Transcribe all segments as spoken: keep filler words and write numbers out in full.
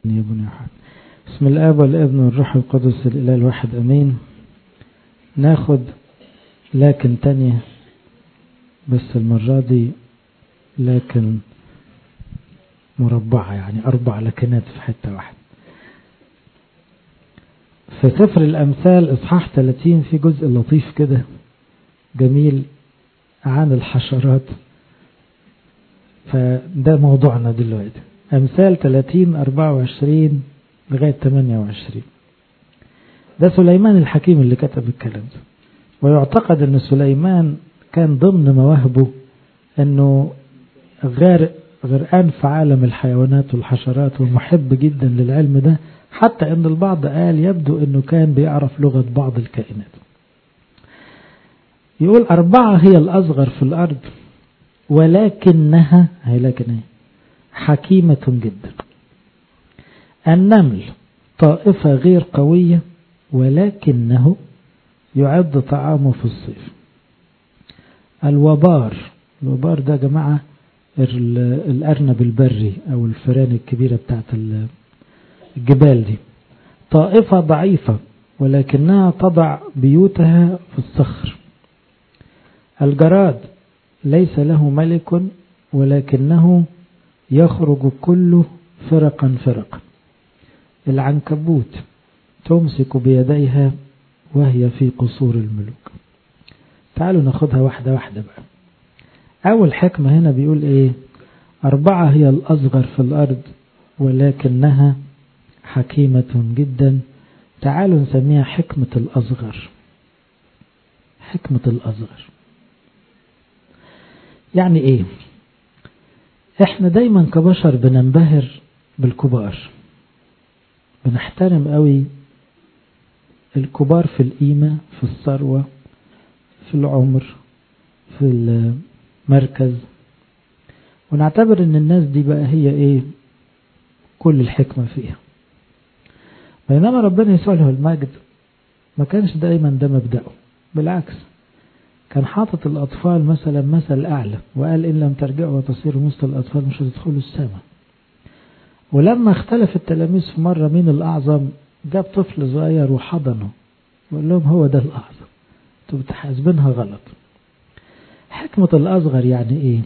يا ابن أحد. بسم الآب والابن والروح القدس الإله الواحد أمين. ناخد لكن تانية بس المرة دي لكن مربعة، يعني أربع لكنات في حتة واحدة. في سفر الأمثال إصحاح ثلاثين في جزء لطيف كده جميل عن الحشرات، فده موضوعنا دلوقتي. أمثال ثلاثين أربعة وعشرين لغاية ثمانية وعشرين. ده سليمان الحكيم اللي كتب الكلام ده، ويعتقد أن سليمان كان ضمن مواهبه أنه غارق غرقان في عالم الحيوانات والحشرات ومحب جدا للعلم ده، حتى أن البعض قال يبدو أنه كان بيعرف لغة بعض الكائنات. يقول أربعة هي الأصغر في الأرض ولكنها هي لكن حكيمة جدا. النمل طائفة غير قوية ولكنه يعد طعامه في الصيف. الوبار، الوبار ده جماعة الأرنب البري أو الفئران الكبيرة بتاعت الجبال دي، طائفة ضعيفة ولكنها تضع بيوتها في الصخر. الجراد ليس له ملك ولكنه يخرج كله فرقا فرقا. العنكبوت تمسك بيديها وهي في قصور الملوك. تعالوا ناخدها واحدة واحدة بقى. أول حكمة هنا بيقول إيه؟ أربعة هي الأصغر في الأرض ولكنها حكيمة جدا. تعالوا نسميها حكمة الأصغر. حكمة الأصغر يعني إيه؟ إحنا دايما كبشر بننبهر بالكبار، بنحترم قوي الكبار في القيمة، في الثروة، في العمر، في المركز، ونعتبر ان الناس دي بقى هي ايه كل الحكمة فيها. بينما ربنا يسوع له المجد ما كانش دايما ده مبدأه، بالعكس كان حاطط الأطفال مثلا مثل أعلى، وقال إن لم ترجعوا وتصيروا مثل الأطفال مش هتدخلوا السماء. ولما اختلف التلاميذ في مرة مين الأعظم، جاب طفل صغير وحضنه وقال لهم هو ده الأعظم، انتوا بتحاسبينها غلط. حكمة الأصغر يعني إيه؟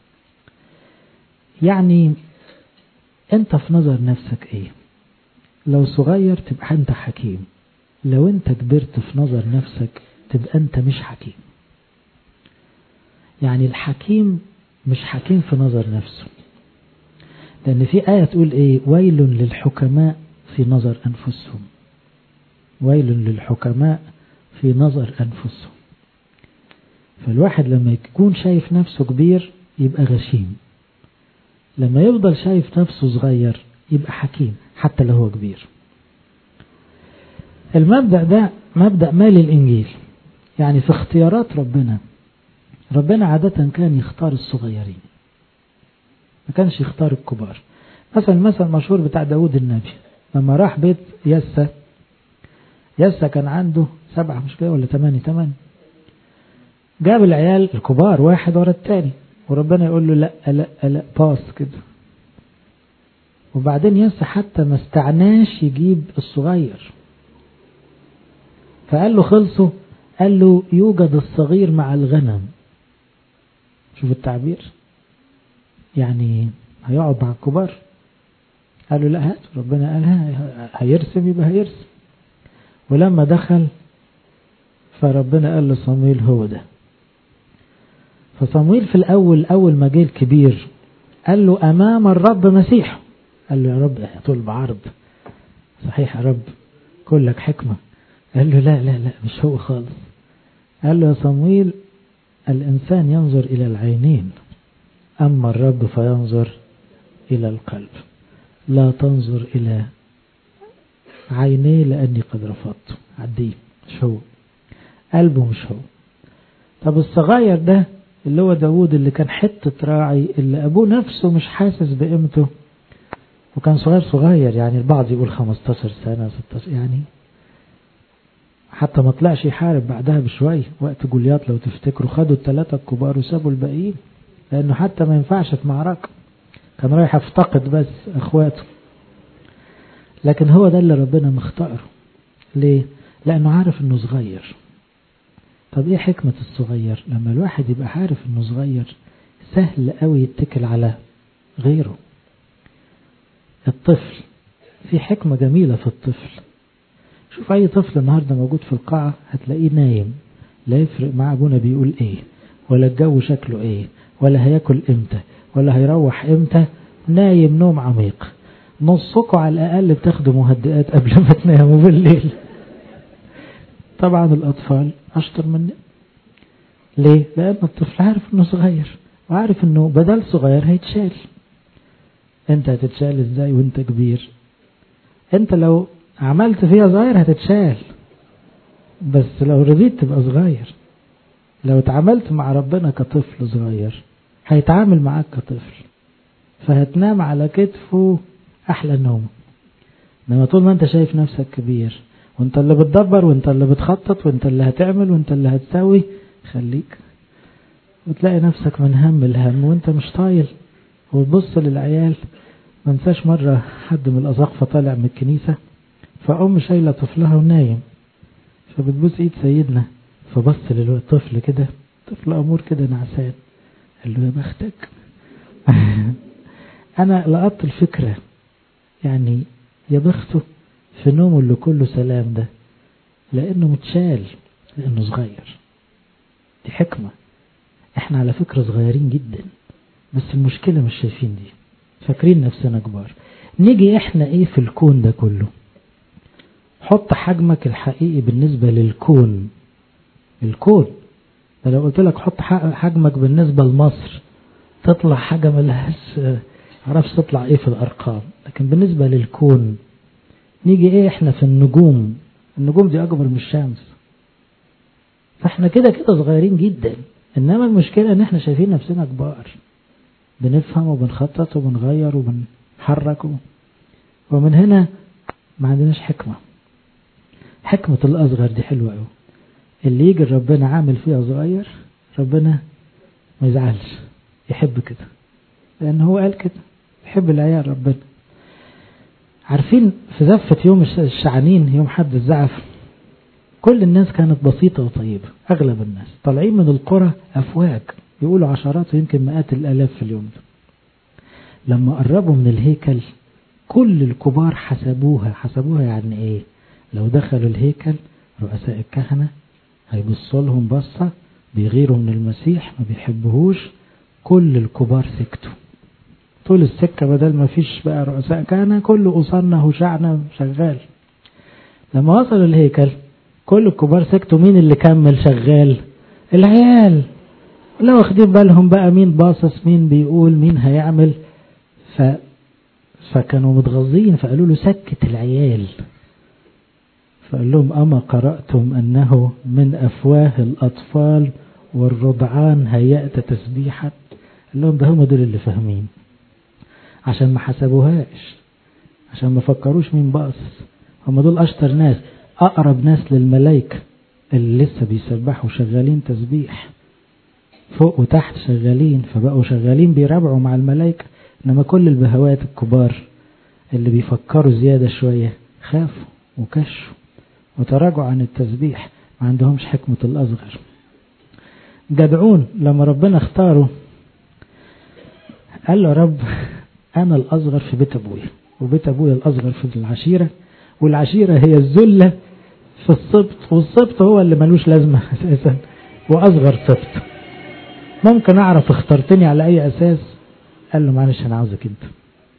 يعني أنت في نظر نفسك إيه؟ لو صغير تبقى أنت حكيم، لو أنت كبرت في نظر نفسك تبقى أنت مش حكيم. يعني الحكيم مش حكيم في نظر نفسه، لأن في آية تقول إيه؟ ويل للحكماء في نظر أنفسهم. ويل للحكماء في نظر أنفسهم. فالواحد لما يكون شايف نفسه كبير يبقى غشيم، لما يفضل شايف نفسه صغير يبقى حكيم حتى لو هو كبير. المبدأ ده مبدأ مالي الإنجيل. يعني في اختيارات ربنا، ربنا عادة كان يختار الصغيرين، ما كانش يختار الكبار. مثلا مثلا مشهور بتاع داود النبي لما راح بيت يسى، يسى كان عنده سبعة مش كده ولا ثمانية ثمانية، جاب العيال الكبار واحد ورا التاني، وربنا يقول له لا لا لا باص كده. وبعدين يسى حتى ما استعناش يجيب الصغير، فقال له خلصوا، قال له يوجد الصغير مع الغنم. شوف التعبير، يعني هيقعد مع الكبار. قال له لا هات، ربنا قال هيرسم يبقى هيرسم. ولما دخل فربنا قال له صمويل هو ده. فصمويل في الأول أول ما جه الكبير قال له أمام الرب مسيح. قال له يا رب طول بعرض، صحيح يا رب كلك حكمة. قال له لا لا لا مش هو خالص. قال له يا صمويل الإنسان ينظر إلى العينين، أما الرب فينظر إلى القلب. لا تنظر إلى عينيه لأني قد رفضته، عديه مش هو، قلبه مش هو. طب الصغير ده اللي هو داود اللي كان حتة راعي، اللي أبوه نفسه مش حاسس بقيمته، وكان صغير صغير يعني البعض يقول خمستاشر سنة ستاشر، يعني حتى ما طلعش يحارب بعدها بشوية. وقت جوليات لو تفتكروا خدوا الثلاثة الكبار وسابوا الباقيين، لأنه حتى ما ينفعش في معركة، كان رايح افتقد بس أخواته. لكن هو ده اللي ربنا مختاره. ليه؟ لأنه عارف أنه صغير. طب إيه حكمة الصغير؟ لما الواحد يبقى عارف أنه صغير سهل قوي يتكل على غيره. الطفل في حكمة جميلة في الطفل. شوف أي طفل النهاردة موجود في القاعة هتلاقيه نايم، لا يفرق مع أبونا بيقول إيه، ولا الجو شكله إيه، ولا هياكل إمتى، ولا هيروح إمتى، نايم نوم عميق. نصكوا على الأقل بتاخدوا مهدئات قبل ما تناموا بالليل. طبعا الأطفال أشطر مني. ليه؟ لأن الطفل عارف أنه صغير، وعارف أنه بدل صغير هيتشال. أنت هتتشال إزاي وأنت كبير؟ أنت لو عملت فيها صغير هتتشال، بس لو رضيت تبقى صغير. لو اتعاملت مع ربنا كطفل صغير هيتعامل معاك كطفل، فهتنام على كتفه أحلى نوم. لما طول ما أنت شايف نفسك كبير، وانت اللي بتدبر، وانت اللي بتخطط، وانت اللي هتعمل، وانت اللي هتسوي، خليك. وتلاقي نفسك من هم الهم وانت مش طايل. وتبص للعيال. ما انساش مرة حد من الأساقفة طالع من الكنيسة، فأم شايلة طفلها ونايم، فبتبوس ايد سيدنا، فبص للطفل كده، طفل أمور كده نعسان، قال له يا بختك. أنا لقطت الفكرة، يعني يا بخته في نومه اللي كله سلام ده، لأنه متشال، لأنه صغير. دي حكمة. احنا على فكرة صغيرين جدا، بس المشكلة مش شايفين دي، فاكرين نفسنا كبار. نيجي احنا ايه في الكون ده كله؟ حط حجمك الحقيقي بالنسبة للكون. الكون ده لو قلت لك حط حجمك بالنسبة لمصر تطلع حاجة ملهاش عرفش تطلع ايه في الارقام. لكن بالنسبة للكون نيجي ايه احنا في النجوم. النجوم دي اكبر من الشمس، فاحنا كده كده صغيرين جدا. انما المشكلة ان احنا شايفين نفسنا كبار، بنفهم وبنخطط وبنغير وبنحرك، ومن هنا ما عندناش حكمة. حكمة الأصغر دي حلوة قوي. اللي يجي ربنا عامل فيها صغير، ربنا ما يزعلش، يحب كده، لأن هو قال كده يحب العيال ربنا. عارفين في زفة يوم الشعانين، يوم حد الزعف، كل الناس كانت بسيطة وطيبة. أغلب الناس طالعين من القرى أفواج، يقولوا عشرات ويمكن مئات الآلاف في اليوم ده. لما قربوا من الهيكل كل الكبار حسبوها. حسبوها يعني إيه؟ لو دخلوا الهيكل رؤساء الكهنة هيبصوا لهم بصة، بيغيروا من المسيح، ما بيحبوهوش. كل الكبار سكتوا طول السكة، بدل ما فيش بقى رؤساء كهنة، كل قصرنا وشعنا شغال. لما وصلوا الهيكل كل الكبار سكتوا. مين اللي كمل شغال؟ العيال. لو واخدين بالهم بقى مين باصص، مين بيقول، مين هيعمل. ف... فكانوا متغاظين، فقالوا له سكت العيال. فقال لهم أما قرأتم أنه من أفواه الأطفال والرضعان هيأت تسبيحا؟ قال لهم ده هم دول اللي فاهمين، عشان ما حسبوهاش، عشان ما فكروش مين باصص. هم دول أشطر ناس، أقرب ناس للملائكة اللي لسه بيسبحوا شغالين تسبيح فوق وتحت شغالين، فبقوا شغالين بيرابعوا مع الملائكة. إنما كل البهوات الكبار اللي بيفكروا زيادة شوية خافوا وكشوا وتراجعوا عن التسبيح، ما عندهمش حكمة الأصغر. جدعون لما ربنا اختاره قال له رب أنا الأصغر في بيت أبويا، وبيت أبويا الأصغر في العشيرة، والعشيرة هي الذلة في السبط، والسبط هو اللي ملوش لازمة أساسا، وأصغر سبط. ممكن أعرف اخترتني على أي أساس؟ قال له معلش أنا عاوزك أنت.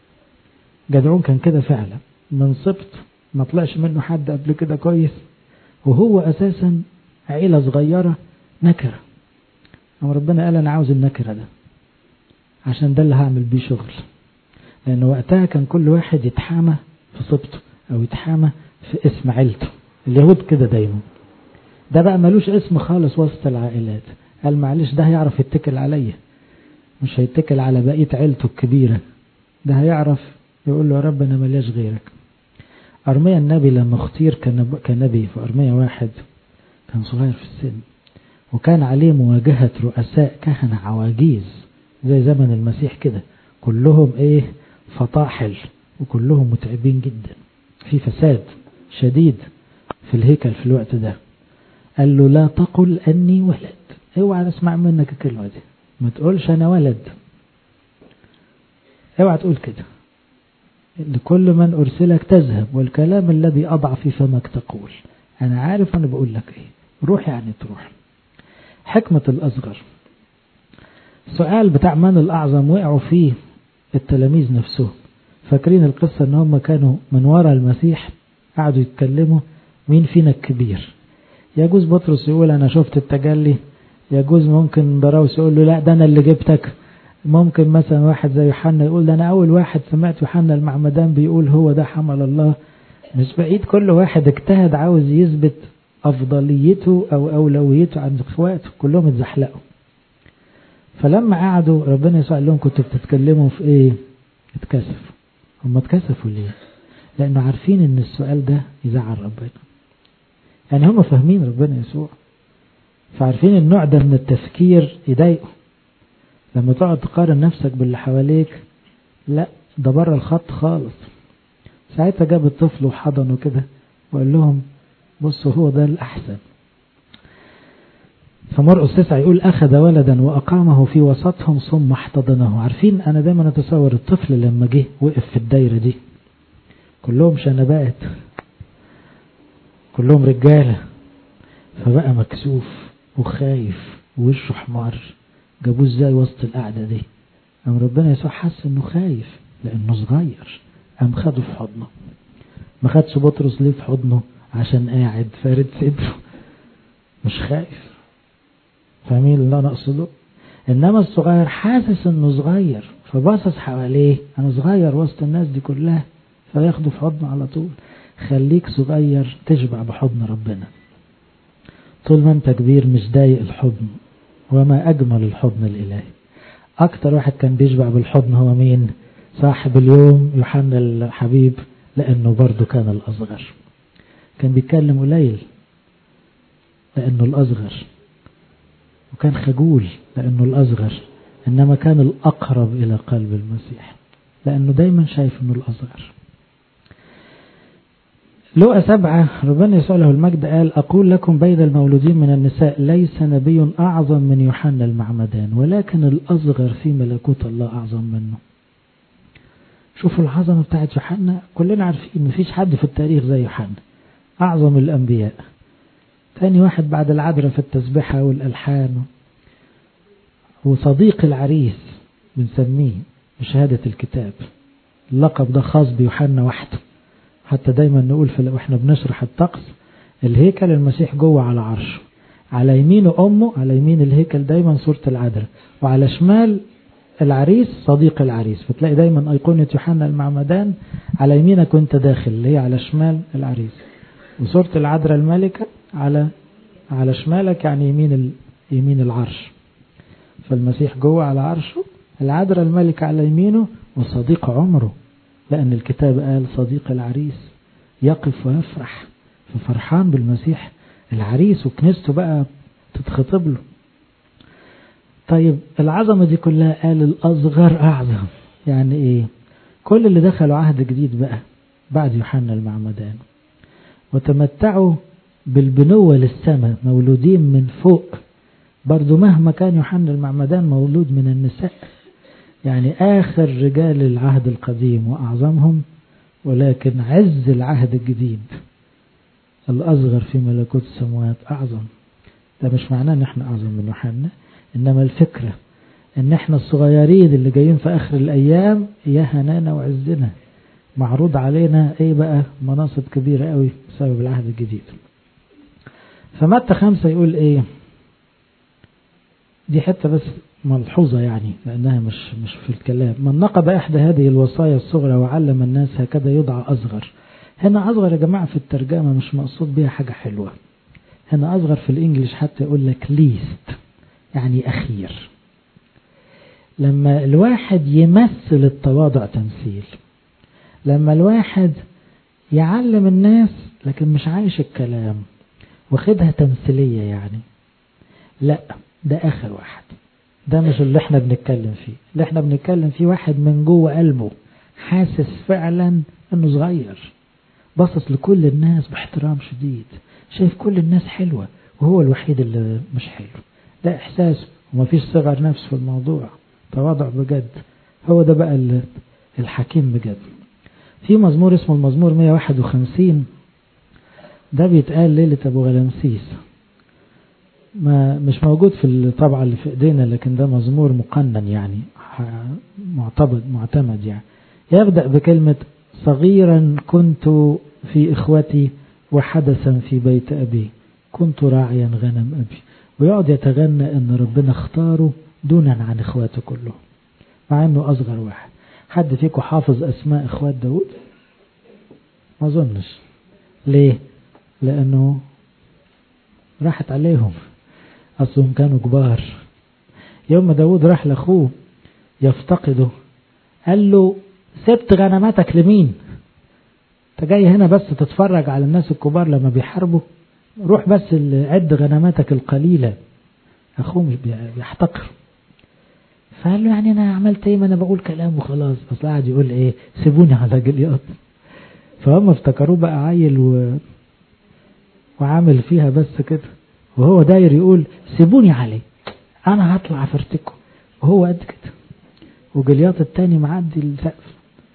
جدعون كان كده فعلا، من سبط ما طلعش منه حد قبل كده كويس، وهو أساسا عيلة صغيرة نكرة. أما ربنا قال أنا عاوز النكرة ده، عشان ده اللي هعمل بيه شغل. لأن وقتها كان كل واحد يتحامى في سبطه أو يتحامى في اسم عيلته. اليهود كده دايما. ده بقى ملوش اسم خالص وسط العائلات. قال معلش ده هيعرف يتكل عليا، مش هيتكل على بقية عيلته الكبيرة. ده هيعرف يقول له يا رب أنا ملياش غيرك. أرميا النبي لما اختير كنبي في أرميا واحد كان صغير في السن، وكان عليه مواجهة رؤساء كهنة عواجيز زي زمن المسيح كده، كلهم ايه فطاحل وكلهم متعبين جدا. في فساد شديد في الهيكل في الوقت ده. قال له لا تقل أني ولد، اوعى نسمع منك الكلمة دي، ما تقولش أنا ولد، اوعى تقول كده، لكل من أرسلك تذهب والكلام الذي أضع في فمك تقول. أنا عارف أنا بقول لك إيه، روح يعني تروح. حكمة الأصغر. سؤال بتاع من الأعظم وقعوا فيه التلاميذ نفسهم. فاكرين القصة ان هم كانوا من وراء المسيح قعدوا يتكلموا مين فينا الكبير. يجوز بطرس يقول انا شفت التجلي، يجوز ممكن براوس يقول له لا ده انا اللي جبتك، ممكن مثلا واحد زي يوحنا يقول ده انا اول واحد سمعت يوحنا المعمدان بيقول هو ده حمل الله. مش بعيد كل واحد اجتهد عاوز يثبت افضليته او اولويته عند اخواته، كلهم اتزحلقوا. فلما قعدوا ربنا يسوع قال لهم كنتوا بتتكلموا في ايه؟ اتكسفوا. هم اتكسفوا ليه؟ لانه عارفين ان السؤال ده يزعل ربنا. يعني هم فاهمين ربنا يسوع، فعارفين النوع ده من التفكير يضايقه. لما تقعد تقارن نفسك باللي حواليك، لا ده بره الخط خالص. ساعتها جاب الطفل وحضنه كده وقال لهم بصوا هو ده الأحسن. فمرقس تسعة يقول أخذ ولدا وأقامه في وسطهم ثم احتضنه. عارفين أنا دايما أتصور الطفل لما جه وقف في الدايرة دي كلهم شنبات، كلهم رجالة، فبقى مكسوف وخايف ووشه حمار. جابوه ازاي وسط القعدة دي؟ أم ربنا يسوع حس انه خايف لانه صغير، أم خده في حضنه. ما خدش بطرس ليه في حضنه؟ عشان قاعد فارد صدره مش خايف. فاهمين اللي انا اقصده؟ انما الصغير حاسس انه صغير فباصص حواليه، انا صغير وسط الناس دي كلها، فياخده في حضنه على طول. خليك صغير تشبع بحضن ربنا. طول ما انت كبير مش ضايق الحضن. وما اجمل الحضن الالهي. اكتر واحد كان بيشبع بالحضن هو مين؟ صاحب اليوم يوحنا الحبيب، لانه برضو كان الاصغر. كان بيتكلم قليل لانه الاصغر، وكان خجول لانه الاصغر، انما كان الاقرب الى قلب المسيح لانه دايما شايف انه الاصغر. لوقا سبعة ربنا يسوع له المجد قال أقول لكم بين المولودين من النساء ليس نبي أعظم من يوحنا المعمدان، ولكن الأصغر في ملكوت الله أعظم منه. شوفوا العظمة بتاعت يوحنا، كلنا عارفين مفيش حد في التاريخ زي يوحنا، أعظم الأنبياء، ثاني واحد بعد العذراء في التسبيحة والألحان، وصديق العريس بنسميه بشهادة الكتاب. اللقب ده خاص بيوحنا وحده. حتى دايما نقول في واحنا بنشرح الطقس الهيكل المسيح جوه على عرشه، على يمينه أمه، على يمين الهيكل دايما صورة العذراء، وعلى شمال العريس صديق العريس. فتلاقي دايما أيقونة يوحنا المعمدان على يمينك وانت داخل اللي هي على شمال العريس، وصورة العذراء الملكة على على شمالك يعني يمين يمين العرش. فالمسيح جوه على عرشه، العذراء الملكة على يمينه، وصديق عمره، لأن الكتاب قال صديق العريس يقف ويفرح، ففرحان بالمسيح العريس وكنيسته بقى تتخطب له. طيب العظمة دي كلها قال الأصغر أعظم. يعني إيه؟ كل اللي دخلوا عهد جديد بقى بعد يوحنا المعمدان وتمتعوا بالبنوة للسماء، مولودين من فوق. برضو مهما كان يوحنا المعمدان مولود من النساء، يعني آخر رجال العهد القديم وأعظمهم، ولكن عز العهد الجديد الأصغر في ملكوت السماوات أعظم. ده مش معناه ان احنا أعظم من يوحنا، إنما الفكرة ان احنا الصغيرين اللي جايين في آخر الأيام يا هنانا وعزنا معروض علينا ايه بقى؟ مناصب كبيرة قوي بسبب العهد الجديد. فمتى خمسة يقول ايه؟ دي حتة بس ملحوظة يعني لأنها مش مش في الكلام. من نقض إحدى هذه الوصايا الصغرى وعلم الناس هكذا يدعى أصغر. هنا أصغر يا جماعة في الترجمة مش مقصود بها حاجة حلوة. هنا أصغر في الإنجليش حتى يقول لك least، يعني أخير. لما الواحد يمثل التواضع تمثيل، لما الواحد يعلم الناس لكن مش عايش الكلام واخدها تمثيلية يعني، لا ده آخر واحد. ده مش اللي احنا بنتكلم فيه. اللي احنا بنتكلم فيه واحد من جوه قلبه حاسس فعلا انه صغير باصص لكل الناس باحترام شديد، شايف كل الناس حلوة وهو الوحيد اللي مش حلو. ده إحساسه ومفيش صغر نفس في الموضوع، تواضع بجد. هو ده بقى الحكيم بجد. في مزمور اسمه المزمور مية وواحد وخمسين، ده بيتقال ليلة أبو غلمسيس، ما مش موجود في الطبعة اللي في ايدينا، لكن ده مزمور مقنن يعني معتمد معتمد يعني. يبدأ بكلمة صغيرا كنت في إخوتي وحدثا في بيت أبي كنت راعيا غنم أبي، ويقعد يتغنى أن ربنا اختاره دونا عن إخواته كلهم مع أنه أصغر واحد. حد فيكم حافظ أسماء إخوات داود؟ ما أظنش. ليه؟ لأنه راحت عليهم، أصلهم كانوا كبار. يوم ما داود راح لأخوه يفتقده قال له سبت غنماتك لمين؟ انت جاي هنا بس تتفرج على الناس الكبار لما بيحاربوا؟ روح بس عد غنماتك القليلة. أخوه مش بيحتقر، فقال له يعني أنا عملت إيه؟ ما أنا بقول كلام وخلاص. بس قاعد يقول إيه؟ سيبوني على جليات. فهم افتكروه بقى عيل و... وعامل فيها بس كده، وهو داير يقول سيبوني عليه أنا هطلع فرتكم، وهو قد كده وجليات التاني معدي السقف.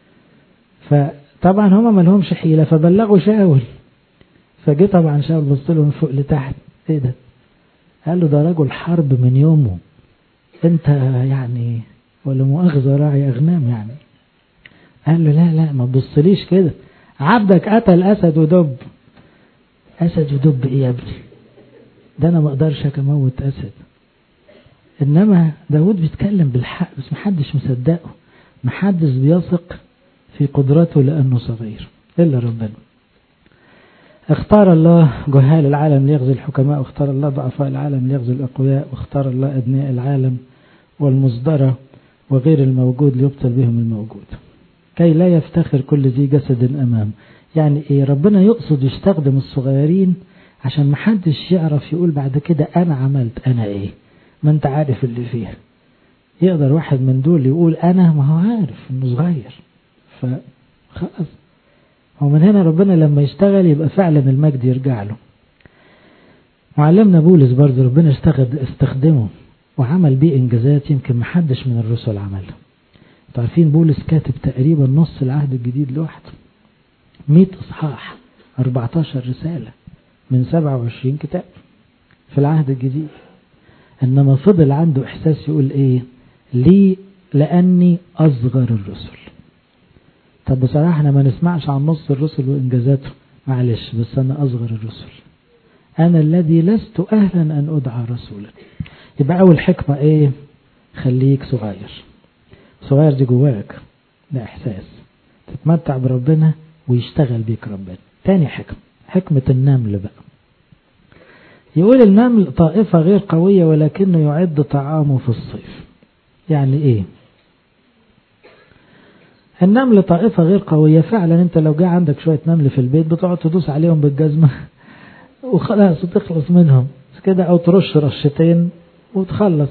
فطبعا هما ملهمش حيلة فبلغوا شاول، فجي طبعا شاول بص له من فوق لتحت، ايه ده؟ قال له ده رجل حرب من يومه، انت يعني ولا مؤاخذة راعي اغنام يعني. قال له لا لا ما تبصليش كده، عبدك قتل اسد ودب. اسد ودب ايه يا ابني؟ ده انا ما اقدرش اموت اسد. انما داود بيتكلم بالحق بس محدش مصدقه، محدش بيثق في قدرته لانه صغير الا ربنا. اختار الله جهال العالم ليغزي الحكماء، واختار الله ضعفاء العالم ليغزي الأقوياء، واختار الله أدنياء العالم والمصدرة وغير الموجود ليبطل بهم الموجود، كي لا يفتخر كل ذي جسد أمام. يعني إيه؟ ربنا يقصد يستخدم الصغيرين عشان محدش يعرف يقول بعد كده أنا عملت أنا إيه، ما أنت عارف اللي فيها. يقدر واحد من دول يقول أنا ما هو عارف إنه صغير، فخلاص. ومن هنا ربنا لما يشتغل يبقى فعلا المجد يرجع له. معلمنا بولس برضه ربنا استخدمه وعمل بيه إنجازات يمكن محدش من الرسل عملها. تعرفين بولس كاتب تقريبا نص العهد الجديد لوحده، مئة إصحاح، أربعتاشر رسالة من سبعة وعشرين كتاب في العهد الجديد. إنما فضل عنده إحساس يقول إيه؟ لي لأني أصغر الرسل. طب بصراحة احنا ما نسمعش عن نص الرسل وإنجازاته، معلش بس أنا أصغر الرسل، أنا الذي لست أهلا أن أدعى رسولا. يبقى أول حكمة إيه؟ خليك صغير. صغير دي جواك، ده إحساس تتمتع بربنا ويشتغل بيك ربنا. تاني حكمة، حكمة النمل بقى. يقول النمل طائفة غير قوية ولكنه يعد طعامه في الصيف. يعني إيه؟ النمل طائفة غير قوية فعلا. انت لو جاء عندك شوية نمل في البيت بتقعد تدوس عليهم بالجزمة وخلاص وتخلص منهم كده، او ترش رشتين وتخلص.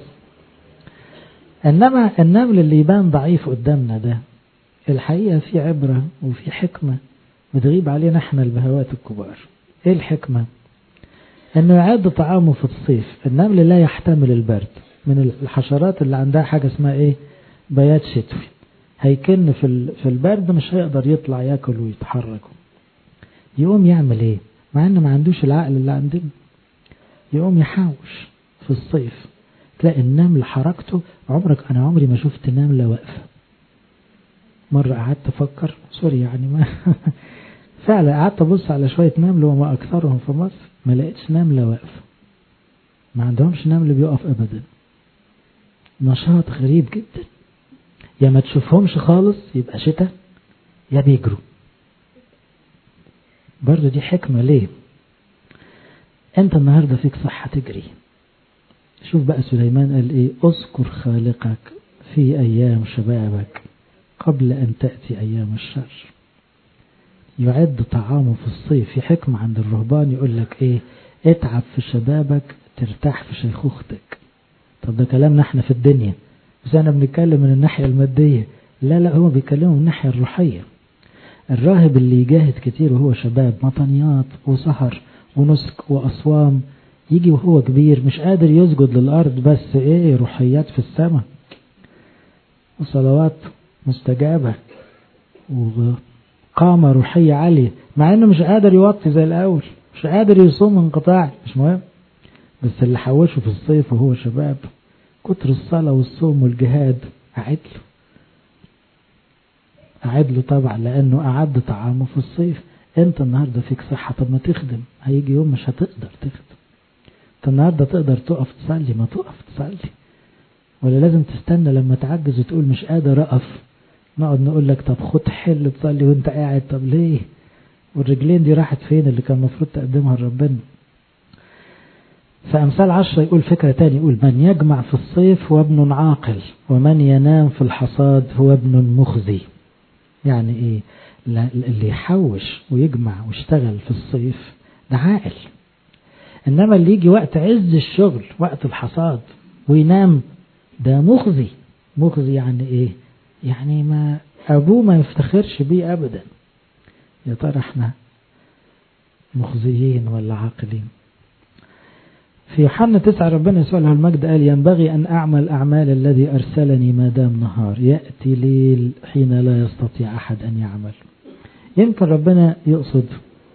انما النمل اللي يبان ضعيف قدامنا ده الحقيقة في عبرة وفي حكمة بتغيب علينا احنا البهوات الكبار. ايه الحكمة؟ انه يعد طعامه في الصيف. النمل لا يحتمل البرد، من الحشرات اللي عندها حاجة اسمها ايه؟ بيات شتوي. هيكن في في البرد مش هيقدر يطلع ياكل ويتحرك. يقوم يعمل ايه؟ مع انه ما عندوش العقل اللي عندنا، يقوم يحوش في الصيف. تلاقي النمل حركته، عمرك انا عمري ما شفت نملة واقفة. مرة قعدت افكر سوري يعني ما فعلا قعدت ابص على شوية نمل وما اكثرهم في مصر، ما لقيتش نملة واقفة. ما عندهمش نمل بيقف ابدا. نشاط غريب جدا. يا ما تشوفهمش خالص يبقى شتاء، يا بيجروا. برضو دي حكمة. ليه؟ انت النهاردة فيك صحة تجري. شوف بقى سليمان قال ايه؟ اذكر خالقك في ايام شبابك قبل ان تأتي ايام الشر. يعد طعامه في الصيف. في حكمة عند الرهبان يقول لك ايه؟ اتعب في شبابك ترتاح في شيخوختك. طب ده كلامنا احنا في الدنيا، بس انا بنتكلم من الناحية المادية. لا لا، هو بيكلموا من الناحية الروحية. الراهب اللي يجاهد كتير وهو شباب، مطنيات وسهر ونسك وأصوام، يجي وهو كبير مش قادر يسجد للأرض، بس ايه روحيات في السماء وصلوات مستجابة وقامة روحية عالية، مع انه مش قادر يوطي زي الأول، مش قادر يصوم انقطاع، مش مهم، بس اللي حوشه في الصيف وهو شباب كتر الصلاة والصوم والجهاد أعد له أعد له طبعا، لأنه أعد طعامه في الصيف. أنت النهاردة فيك صحة، طب ما تخدم، هيجي يوم مش هتقدر تخدم. أنت النهاردة تقدر تقف تصلي، ما تقف تصلي، ولا لازم تستنى لما تعجز وتقول مش قادر أقف، نقعد نقول لك طب خد حل تصلي وانت قاعد، طب ليه؟ والرجلين دي راحت فين اللي كان المفروض تقدمها لربنا؟ فأمثال عشرة يقول فكرة تاني، يقول من يجمع في الصيف هو ابن عاقل، ومن ينام في الحصاد هو ابن مخزي. يعني ايه؟ اللي يحوش ويجمع ويشتغل في الصيف ده عاقل، انما اللي يجي وقت عز الشغل وقت الحصاد وينام ده مخزي. مخزي يعني ايه؟ يعني ما ابوه ما يفتخرش بيه ابدا. يا ترى احنا مخزيين ولا عاقلين؟ في يوحنا تسعة ربنا يسوع له المجد قال ينبغي أن أعمل أعمال الذي أرسلني ما دام نهار، يأتي ليل حين لا يستطيع أحد أن يعمل. يمكن ربنا يقصد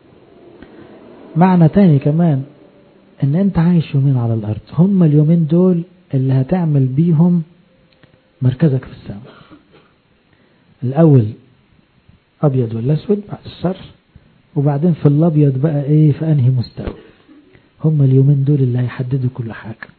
معنى تاني كمان، أن أنت عايش يومين على الأرض، هم اليومين دول اللي هتعمل بيهم مركزك في السماء. الأول أبيض ولا أسود بعد الشر، وبعدين في الأبيض بقى إيه في أنهي مستوى. هم اليومين دول اللي هيحددوا كل حاجة.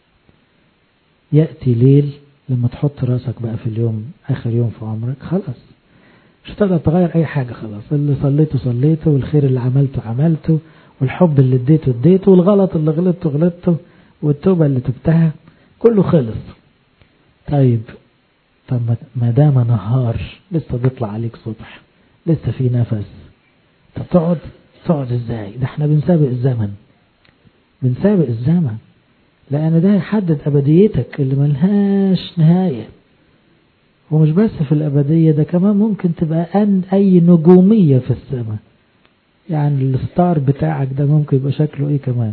يأتي ليل لما تحط راسك بقى في اليوم آخر يوم في عمرك، خلاص مش هتقدر تغير أي حاجة، خلاص اللي صليته صليته، والخير اللي عملته عملته، والحب اللي اديته اديته، والغلط اللي غلطته غلطته، والتوبة اللي تبتها كله خلص. طيب طب ما دام نهار لسه بيطلع عليك صبح، لسه في نفس، طب تقعد تقعد ازاي؟ ده احنا بنسابق الزمن، بنسابق الزمن، لأن ده يحدد أبديتك اللي ملهاش نهاية. ومش بس في الأبدية، ده كمان ممكن تبقى أن أي نجومية في السماء، يعني الستار بتاعك ده ممكن يبقى شكله إيه كمان.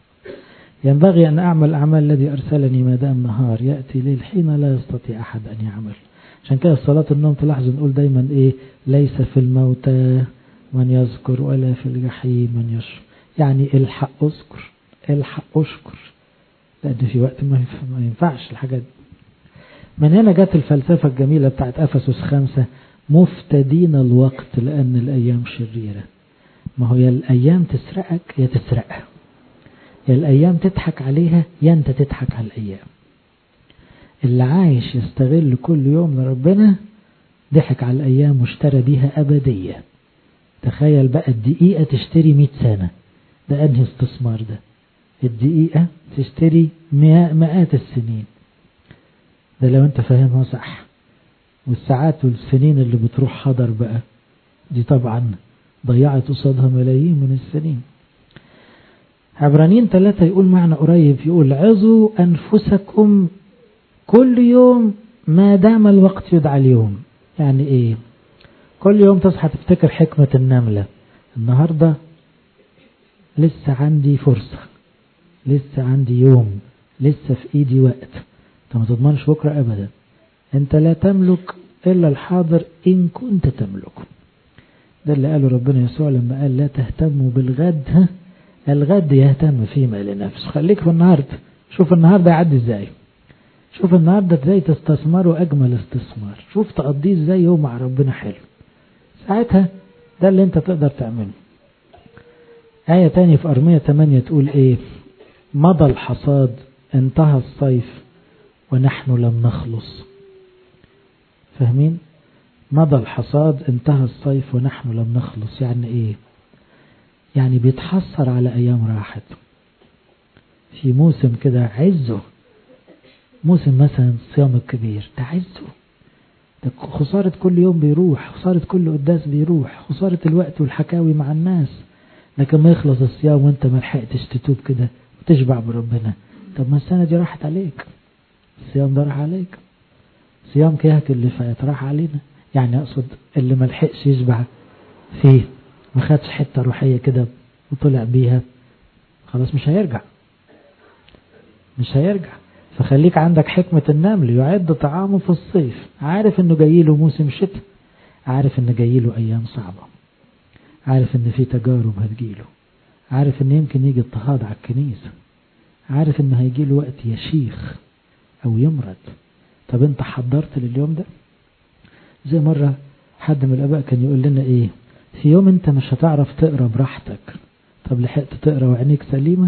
ينبغي أن أعمل أعمال الذي أرسلني ما دام نهار، يأتي ليل حين لا يستطيع أحد أن يعمل. عشان كده في صلاة النوم تلاحظوا نقول دايما إيه؟ ليس في الموتى من يذكر ولا في الجحيم من يشرب. يعني الحق أذكر، الحق أشكر، لأن في وقت ما ينفعش الحاجات دي. من هنا جت الفلسفة الجميلة بتاعت أفسس خمسة، مفتدين الوقت لأن الأيام شريرة. ما هو يا الأيام تسرقك يا تسرقها، يا الأيام تضحك عليها يا أنت تضحك على الأيام. اللي عايش يستغل كل يوم لربنا ضحك على الأيام واشترى بيها أبدية. تخيل بقى الدقيقة تشتري مئة سنة، ده أنهي استثمار ده؟ الدقيقة تشتري مئات السنين، ده لو انت فاهمها صح. والساعات والسنين اللي بتروح حضر بقى دي طبعا ضيعت قصادها ملايين من السنين. عبرانيين ثلاثة يقول معنى قريب، يقول عظوا أنفسكم كل يوم ما دام الوقت يدعى اليوم. يعني ايه؟ كل يوم تصحى تفتكر حكمة النملة، النهاردة لسه عندي فرصة، لسه عندي يوم، لسه في ايدي وقت. انت ما تضمنش بكرة ابدا، انت لا تملك الا الحاضر ان كنت تملك. ده اللي قاله ربنا يسوع لما قال لا تهتموا بالغد، ها الغد يهتم فيما لنفسه. خليك في النهاردة، شوف النهاردة يعدي ازاي، شوف النهاردة ازاي تستثمره اجمل استثمار، شوف تقضيه ازاي يوم مع ربنا حلو، ساعتها ده اللي انت تقدر تعمله. آية تانية في أرمية ثمانية تقول ايه؟ مضى الحصاد انتهى الصيف ونحن لم نخلص. فاهمين؟ مضى الحصاد انتهى الصيف ونحن لم نخلص. يعني ايه؟ يعني بيتحسر على ايام راحت. في موسم كده عزه، موسم مثلا الصيام الكبير ده عزه، ده خسارة كل يوم بيروح، خسارة كل قداس بيروح، خسارة الوقت والحكاوي مع الناس. لكن ما يخلص الصيام وانت ما لحقتش تتوب كده وتشبع بربنا، طب ما السنة دي راحت عليك، الصيام ده راح عليك، صيام كيهك اللي فات راح علينا. يعني اقصد اللي ما لحقش يشبع فيه ما خدش حتة روحية كده وطلع بيها خلاص مش هيرجع مش هيرجع. فخليك عندك حكمة النمل، يعد طعامه في الصيف، عارف انه جايله موسم شتاء، عارف انه جايله ايام صعبة، عارف ان في تجارب هتجيله، عارف ان يمكن يجي اضطهاد على الكنيسة، عارف ان هيجيله وقت يشيخ او يمرض. طب انت حضرت لليوم ده؟ زي مرة حد من الاباء كان يقول لنا ايه، في يوم انت مش هتعرف تقرأ براحتك، طب لحقت تقرأ وعينيك سليمة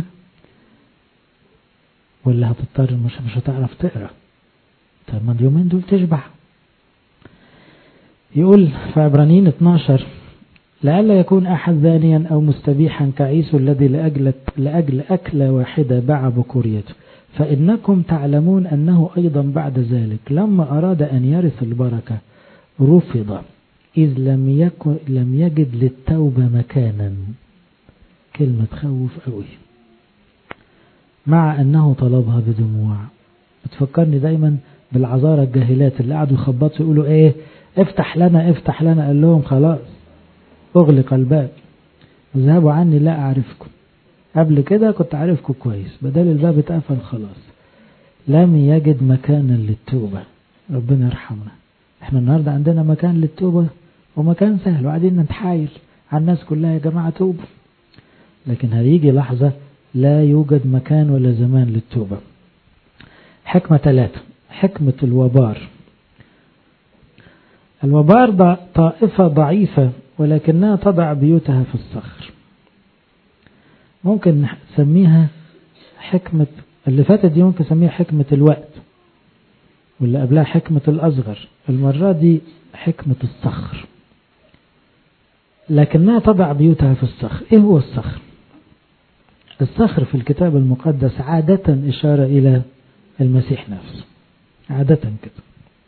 ولا هتضطر مش مش هتعرف تقرأ؟ طب ما اليومين دول تشبع. يقول في عبرانيين اتناشر لئلا يكون أحد ذانيا أو مستبيحا كعيسو الذي لأجل, لأجل أكلة واحدة باع بكوريته، فإنكم تعلمون أنه أيضا بعد ذلك لما أراد أن يرث البركة رفض إذ لم, يكن لم يجد للتوبة مكانا. كلمة تخوف قوي، مع أنه طلبها بدموع. بتفكرني دايما بالعذارى الجاهلات اللي قعدوا يخبطوا يقولوا ايه افتح لنا افتح لنا، قال لهم خلاص اغلق الباب، اذهبوا عني لا اعرفكم. قبل كده كنت عارفكم كويس، بدل الباب اتقفل خلاص. لم يجد مكانا للتوبة. ربنا يرحمنا. احنا النهاردة عندنا مكان للتوبة ومكان سهل وقاعدين نتحايل على الناس كلها يا جماعة توبوا، لكن هيجي لحظة لا يوجد مكان ولا زمان للتوبة. حكمة ثلاثة، حكمة الوبار. الوبار طائفة ضعيفة ولكنها تضع بيوتها في الصخر. ممكن نسميها حكمة اللي فاتت دي، ممكن نسميها حكمة الوقت، واللي قبلها حكمة الأصغر، المرة دي حكمة الصخر. لكنها تضع بيوتها في الصخر. ايه هو الصخر؟ الصخر في الكتاب المقدس عادة إشارة إلى المسيح نفسه، عادة كده.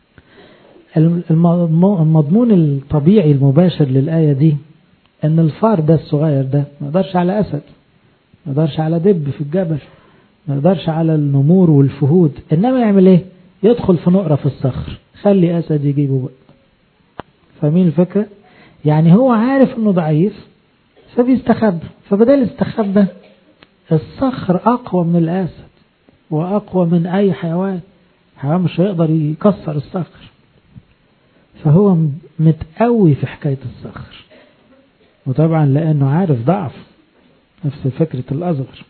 المضمون الطبيعي المباشر للآية دي أن الفار ده الصغير ده ما يقدرش على أسد، ما يقدرش على دب في الجبل، ما يقدرش على النمور والفهود، إنما يعمل إيه؟ يدخل في نقرة في الصخر، خلي أسد يجيبه بقى. فاهمين الفكرة؟ يعني هو عارف أنه ضعيف فبيستخبى، فبدل استخبى الصخر أقوى من الأسد وأقوى من أي حيوان. حيوان مش هيقدر يكسر الصخر، فهو متقوي في حكاية الصخر. وطبعا لأنه عارف ضعف، نفس فكرة الأصغر.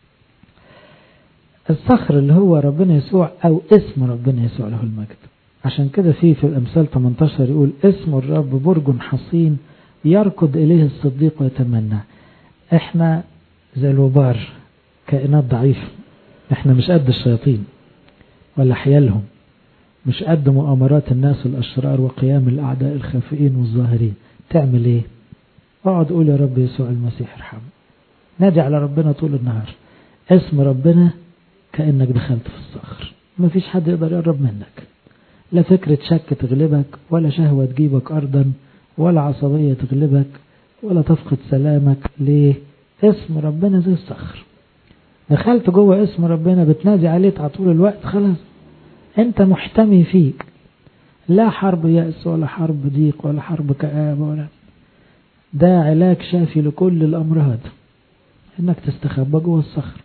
الصخر اللي هو ربنا يسوع أو اسم ربنا يسوع له المجد. عشان كده في في الأمثال ثمانية عشر يقول اسم الرب برج حصين يركض إليه الصديق ويتمنى. احنا زي الوبار، كائنات ضعيفة، احنا مش قد الشياطين ولا حيالهم، مش قد مؤامرات الناس الأشرار وقيام الأعداء الخافئين والظاهرين. تعمل ايه؟ اقعد قول يا رب يسوع المسيح ارحمه، نادي على ربنا طول النهار. اسم ربنا كأنك دخلت في الصخر، ما فيش حد يقدر يقرب منك، لا فكرة شك تغلبك ولا شهوة تجيبك أرضا ولا عصبية تغلبك ولا تفقد سلامك. ليه؟ اسم ربنا زي الصخر، دخلت جوه اسم ربنا بتنادي عليه على طول الوقت، خلاص انت محتمي فيك، لا حرب يأس ولا حرب ضيق ولا حرب كآبة ولا. ده علاج شافي لكل الأمراض، انك تستخبى جوه الصخر.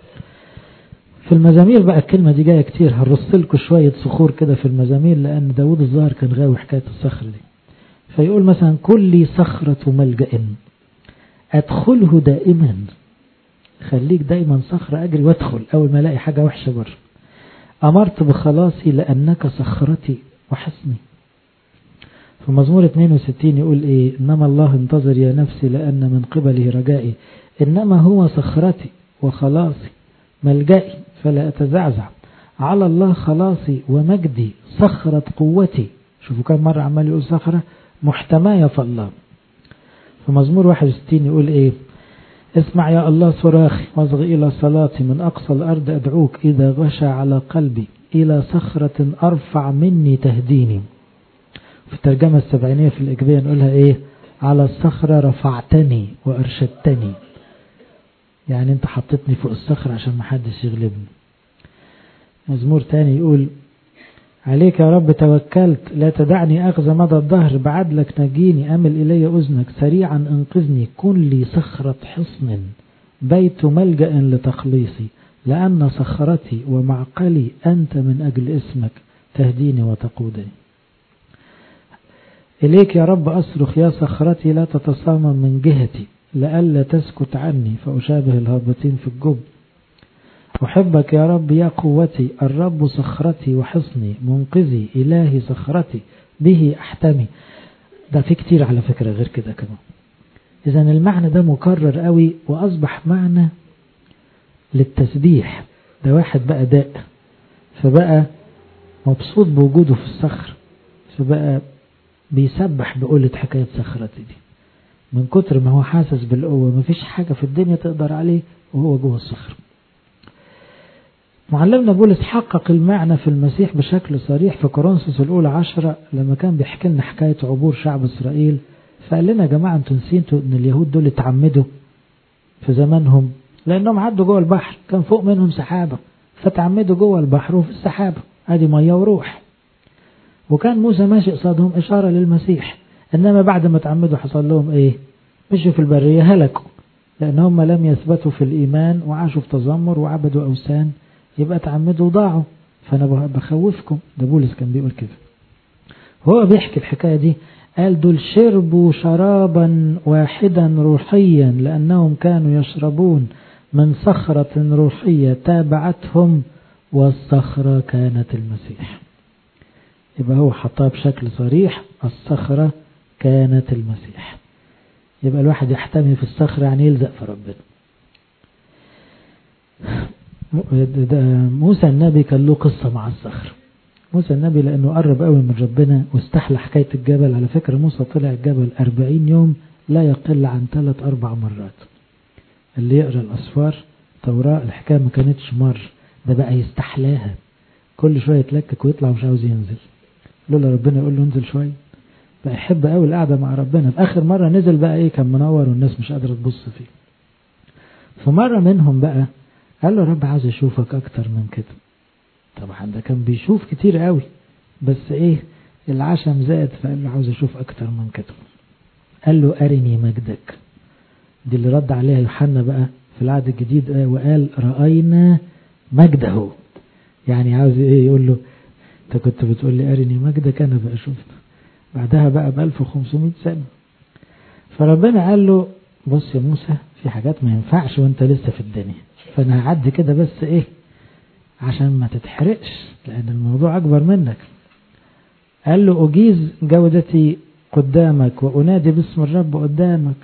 في المزامير بقى الكلمة دي جاية كتير، هنرصلكوا شوية صخور كده في المزامير، لأن داود الظاهر كان غاوي حكاية الصخر دي. فيقول مثلا كل صخرة ملجأ أدخله دائما. خليك دايما صخرة أجري وادخل أول ما ألاقي حاجة وحشة بره. أمرت بخلاصي لأنك صخرتي وحسني. في مزمور اثنين وستين يقول إيه؟ إنما الله انتظر يا نفسي لأن من قبله رجائي، إنما هو صخرتي وخلاصي ملجئي فلا أتزعزع، على الله خلاصي ومجدي صخرة قوتي. شوفوا كم مرة عمال يقول صخرة، محتماية في الله. في مزمور واحد وستين يقول إيه؟ اسمع يا الله صراخي واصغي إلى صلاتي، من أقصى الأرض أدعوك إذا غشى على قلبي، إلى صخرة أرفع مني تهديني. في الترجمة السبعينية في الإجبية نقولها إيه؟ على الصخرة رفعتني وأرشدتني، يعني أنت حطتني فوق الصخرة عشان محدش يغلبني. مزمور تاني يقول عليك يا رب توكلت، لا تدعني أخذ مدى الظهر، بعدلك نجيني، أمل إلي أذنك، سريعا انقذني، كن لي صخرة حصن، بيت ملجأ لتخليصي، لأن صخرتي ومعقلي أنت من أجل اسمك تهديني وتقودني. إليك يا رب أصرخ يا صخرتي، لا تتصامم من جهتي، لئلا تسكت عني فأشابه الهابطين في الجب. أحبك يا رب يا قوتي، الرب صخرتي وحصني، منقذي، إلهي صخرتي، به أحتمي. ده في كتير على فكرة غير كده كمان. إذن المعنى ده مكرر قوي وأصبح معنى للتسبيح. ده واحد بقى داء فبقى مبسوط بوجوده في الصخر، فبقى بيسبح بقولة حكاية صخرتي دي من كتر ما هو حاسس بالقوة، مفيش حاجة في الدنيا تقدر عليه وهو جوه الصخر. معلمنا بولس حقق المعنى في المسيح بشكل صريح في كورنثوس الأولى عشرة لما كان بيحكي لنا حكاية عبور شعب إسرائيل، فقال لنا يا جماعة انتوا نسيتوا ان اليهود دول اتعمدوا في زمانهم لأنهم عدوا جوه البحر، كان فوق منهم سحابة فتعمدوا جوه البحر وفي السحابة ادي مية وروح، وكان موسى ماشي قصادهم إشارة للمسيح. إنما بعد ما تعمدوا حصل لهم إيه؟ مشوا في البرية هلكوا، لأنهم لم يثبتوا في الإيمان وعاشوا في تذمر وعبدوا أوثان، يبقى تعمدوا وضاعوا. فأنا بخوفكم. ده بولس كان بيقول كده. هو بيحكي الحكاية دي قال دول شربوا شرابا واحدا روحيا لأنهم كانوا يشربون من صخرة روحية تابعتهم، والصخرة كانت المسيح. يبقى هو حطها بشكل صريح، الصخرة كانت المسيح. يبقى الواحد يحتمي في الصخرة يعني يلزق في ربنا. موسى النبي كان له قصة مع الصخر. موسى النبي لأنه قرب قوي من ربنا واستحلى حكاية الجبل. على فكرة موسى طلع الجبل أربعين يوم لا يقل عن ثلاث أربع مرات. اللي يقرأ الأسفار توراة الحكاية ما كانتش مر، ده بقى يستحلاها كل شوية يتلكك ويطلع مش عاوز ينزل، لولا ربنا يقول له انزل شوية. بقى يحب قوي القعدة مع ربنا. في آخر مرة نزل بقى ايه كان منور والناس مش قادرة تبص فيه. فمرة منهم بقى قال له رب عاوز اشوفك اكتر من كده. طبعا ده كان بيشوف كتير قوي بس ايه العشم زاد، فقال له عاوز اشوف اكتر من كده. قال له ارني مجدك. دي اللي رد عليها يوحنا بقى في العهد الجديد وقال رأينا مجده. يعني عاوز ايه يقول له انت كنت بتقول لي ارني مجدك انا بقى شفت. بعدها بقى ب ألف وخمسمائة سنة. فربنا قال له بص يا موسى في حاجات ما ينفعش وانت لسه في الدنيا، فانا هعدي كده بس ايه عشان ما تتحرقش لان الموضوع اكبر منك. قال له اجيز جودتي قدامك وانادي باسم الرب قدامك،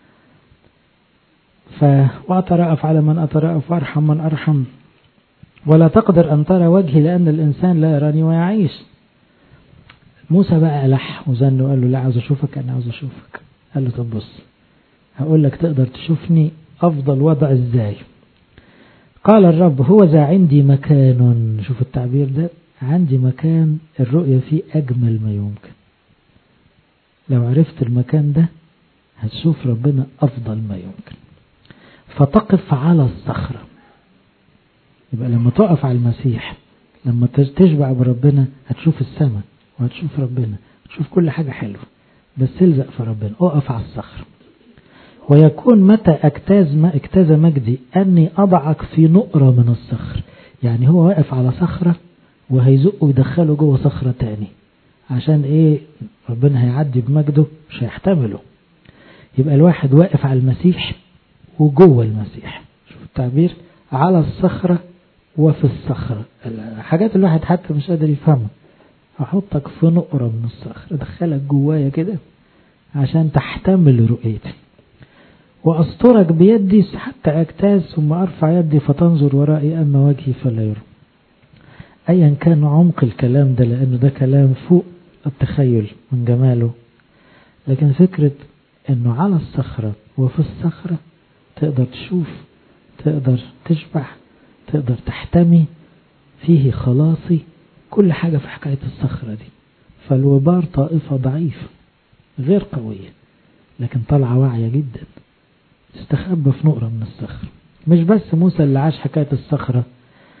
فأترأف على من أترأف وأرحم من أرحم، ولا تقدر أن ترى وجهي لأن الإنسان لا يراني ويعيش. موسى بقى ألح وزن وقال له لا عاوز أشوفك أنا عاوز أشوفك. قال له طب بص هقول لك تقدر تشوفني أفضل وضع إزاي. قال الرب هو ذا عندي مكان. شوف التعبير ده، عندي مكان الرؤية فيه أجمل ما يمكن. لو عرفت المكان ده هتشوف ربنا أفضل ما يمكن. فتقف على الصخرة. يبقى لما تقف على المسيح لما تشبع بربنا هتشوف السماء وهتشوف ربنا، هتشوف كل حاجة حلوة، بس تلزق في ربنا. اقف على الصخرة. ويكون متى اجتاز ما اجتاز مجدي أني أضعك في نقرة من الصخر. يعني هو واقف على صخرة وهيزقه ويدخله جوه صخرة تاني. عشان ايه؟ ربنا هيعدي بمجده مش هيحتمله. يبقى الواحد واقف على المسيح وجوه المسيح. شوف التعبير، على الصخرة وفي الصخرة. حاجات الواحد حتى مش قادر يفهمها. احطك في نقرة من الصخر، ادخلك جوايا كده عشان تحتمل رؤيتي، واسترك بيدي حتى اجتاز ثم ارفع يدي فتنظر ورائي اما وجهي فلا يرى. ايا كان عمق الكلام ده لانه ده كلام فوق التخيل من جماله، لكن فكرة انه على الصخرة وفي الصخرة تقدر تشوف، تقدر تشبع، تقدر تحتمي، فيه خلاصي، كل حاجة في حكاية الصخرة دي. فالوبار طائفة ضعيفة غير قوية لكن طلعة واعية جدا، تستخبى في نقرة من الصخر. مش بس موسى اللي عاش حكاية الصخرة،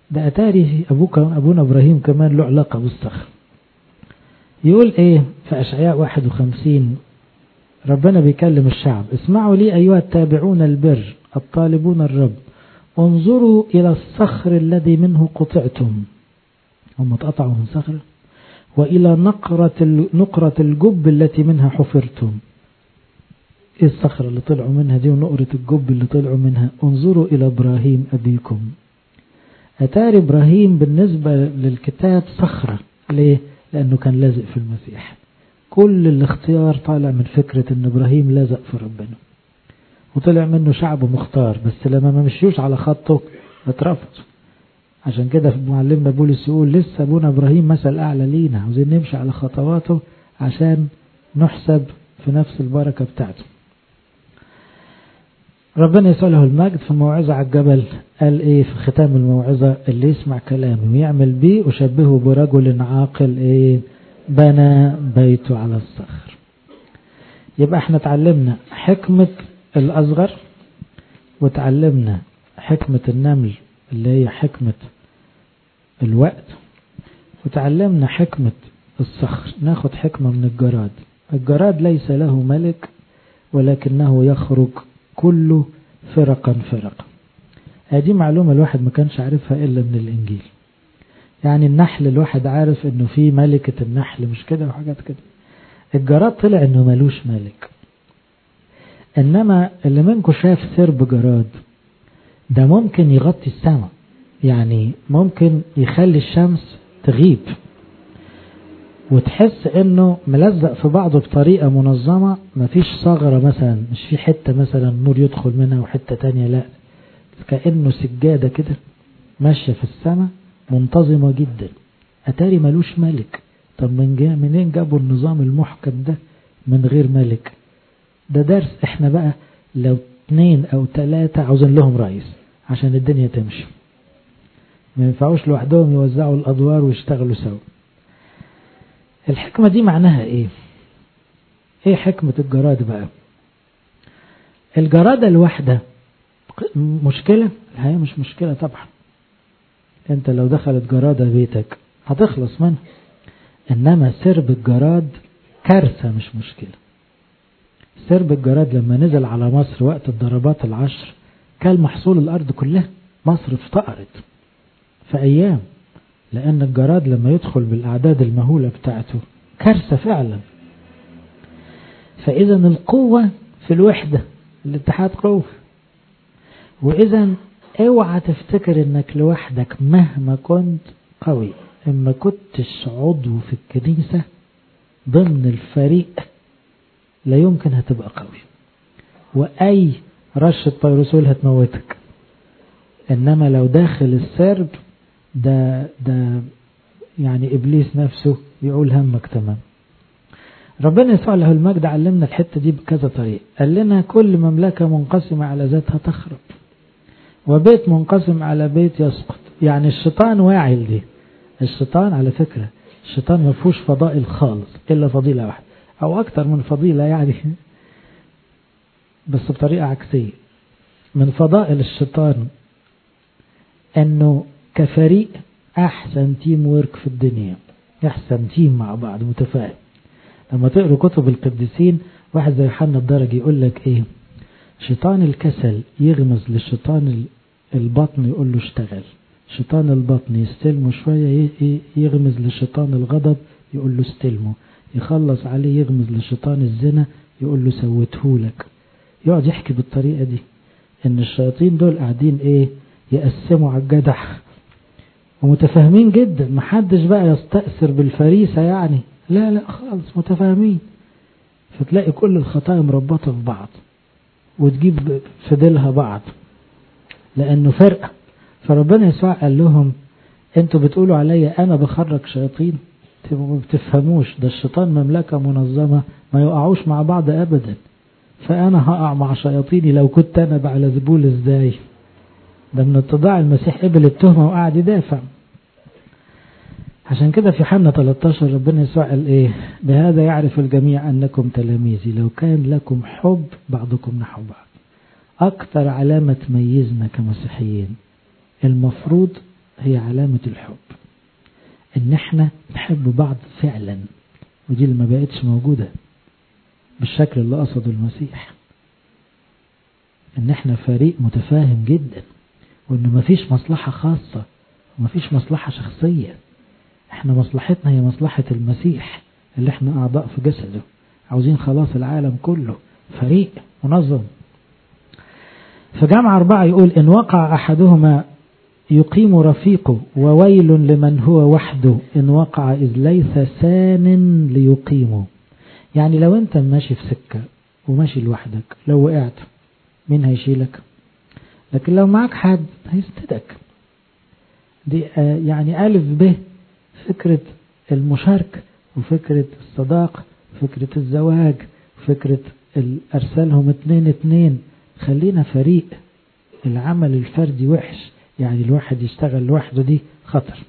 ده أتاري أبوك أبونا إبراهيم كمان له علاقة بالصخر. يقول إيه في أشعياء واحد وخمسين، ربنا بيكلم الشعب: اسمعوا لي أيها التابعون البر الطالبون الرب، انظروا إلى الصخر الذي منه قطعتم. هم اتقطعوا من صخر. وإلى نقرة نقرة الجب التي منها حفرتم. إيه الصخرة اللي طلعوا منها دي ونقرة الجب اللي طلعوا منها؟ انظروا إلى إبراهيم أبيكم. أتاري إبراهيم بالنسبة للكتاب صخرة. ليه؟ لأنه كان لازق في المسيح. كل الاختيار طالع من فكرة أن إبراهيم لازق في ربنا، وطلع منه شعب مختار، بس لما ما مشيوش على خطه اترفض. عشان كده في معلمنا بولس يقول لسه أبونا إبراهيم مثل أعلى لينا، عاوزين نمشي على خطواته عشان نحسب في نفس البركة بتاعته. ربنا يسأله المجد في الموعظة على الجبل قال ايه في ختام الموعظة؟ اللي يسمع كلامي ويعمل بيه أشبهه برجل عاقل ايه بنى بيته على الصخر. يبقى احنا تعلمنا حكمة الأصغر، وتعلمنا حكمة النمل اللي هي حكمة الوقت، وتعلمنا حكمة الصخر. ناخد حكمة من الجراد. الجراد ليس له ملك ولكنه يخرج كله فرقا فرقا. هذه معلومة الواحد ما كانش عارفها إلا من الإنجيل. يعني النحل الواحد عارف إنه في ملكة النحل مش كده وحاجات كده. الجراد طلع إنه ملوش ملك. إنما اللي منكم شاف سرب جراد ده ممكن يغطي السماء، يعني ممكن يخلي الشمس تغيب، وتحس انه ملزق في بعضه بطريقة منظمة، مفيش ثغرة مثلا، مش في حتة مثلا نور يدخل منها وحتة تانية، لا، كأنه سجادة كده ماشية في السماء منتظمة جدا. أتاري ملوش ملك. طب من جاء منين جابوا النظام المحكم ده من غير ملك؟ ده درس. احنا بقى لو اثنين او ثلاثة عاوزين لهم رئيس عشان الدنيا تمشي، ما ينفعوش لوحدهم يوزعوا الأدوار ويشتغلوا سوا. الحكمة دي معناها ايه؟ ايه حكمة الجراد بقى؟ الجرادة الواحدة مشكلة؟ هي مش مشكلة طبعا. انت لو دخلت جرادة بيتك هتخلص منها. انما سرب الجراد كارثة مش مشكلة. سرب الجراد لما نزل على مصر وقت الضربات العشر كان محصول الارض كلها. مصر افتقرت في ايام، لأن الجراد لما يدخل بالأعداد المهولة بتاعته كارثة فعلا. فإذا القوة في الوحدة، الاتحاد قوة. وإذا اوعى تفتكر انك لوحدك مهما كنت قوي. اما كنتش عضو في الكنيسة ضمن الفريق لا يمكن هتبقى قوي، وأي رشة طيروسول هتموتك. إنما لو داخل السرب ده ده يعني إبليس نفسه يقول همك تمام. ربنا يسوع له المجد علمنا الحتة دي بكذا طريقة. قال لنا كل مملكة منقسمة على ذاتها تخرب، وبيت منقسم على بيت يسقط. يعني الشيطان واعي لدي. الشيطان على فكرة الشيطان ما فيهوش فضائل خالص إلا فضيلة واحدة أو أكتر من فضيلة يعني، بس بطريقة عكسية. من فضائل الشيطان أنه كفريق أحسن تيم وورك في الدنيا، أحسن تيم مع بعض متفاهم. لما تقروا كتب القديسين واحد زي يوحنا الدرجي يقول لك إيه؟ شيطان الكسل يغمز للشيطان البطن يقول له اشتغل. شيطان البطن يستلمه شوية يغمز لشيطان الغضب يقول له استلمه. يخلص عليه يغمز لشيطان الزنا يقول له سويتهولك. يقعد يحكي بالطريقة دي ان الشياطين دول قاعدين ايه يقسموا على الجدع ومتفاهمين جدا. محدش بقى يستأثر بالفريسة يعني، لا لا خالص، متفاهمين. فتلاقي كل الخطايا مربطة في بعض وتجيب في ديلها بعض لانه فرقة. فربنا يسوع قال لهم انتوا بتقولوا عليا انا بخرج شياطين، ما بتفهموش. ده الشيطان مملكة منظمة ما يقعوش مع بعض ابدا. فانا هقع مع شياطيني لو كنت انا بعلزبول ازاي؟ ده من اتضاع المسيح قبل التهمة وقعد يدافع. عشان كده في يوحنا ثلاثة عشر ربنا يسوع قال ايه؟ بهذا يعرف الجميع انكم تلاميذي لو كان لكم حب بعضكم نحو بعض. اكتر علامة تميزنا كمسيحيين المفروض هي علامة الحب، ان احنا نحب بعض فعلا، ودي اللي ما بقتش موجودة بالشكل اللي قصده المسيح. ان احنا فريق متفاهم جدا، وان مفيش مصلحة خاصة ومفيش مصلحة شخصية. احنا مصلحتنا هي مصلحة المسيح اللي احنا اعضاء في جسده، عاوزين خلاص العالم كله، فريق منظم. في جامعة أربعة يقول إن وقع أحدهما يقيم رفيقه، وويل لمن هو وحده إن وقع إذ ليس سان ليقيمه. يعني لو أنت ماشي في سكة وماشي لوحدك، لو وقعت مين هيشيلك؟ لكن لو معك حد هيستدك. دي يعني ألف ب فكرة المشاركة، وفكرة الصداقة، فكرة الزواج، فكرة أرسلهم اتنين اتنين. خلينا فريق. العمل الفردي وحش، يعني الواحد يشتغل لوحده دي خطر.